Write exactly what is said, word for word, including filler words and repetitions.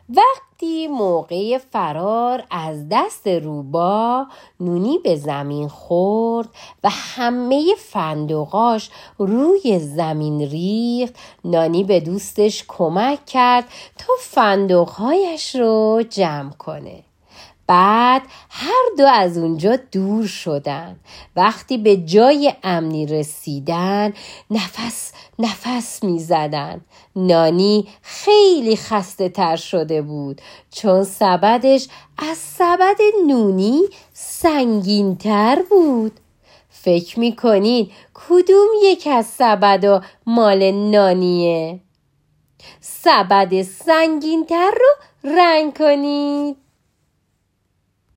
وقتی موقع فرار از دست روباه نونی به زمین خورد و همه فندقاش روی زمین ریخت، نانی به دوستش کمک کرد تا فندقهایش رو جمع کنه. بعد هر دو از اونجا دور شدن. وقتی به جای امنی رسیدن نفس نفس می زدن. نانی خیلی خسته تر شده بود چون سبدش از سبد نونی سنگین تر بود. فکر می کنید کدوم یک از سبدا مال نانیه؟ سبد سنگین تر رو رنگ کنید.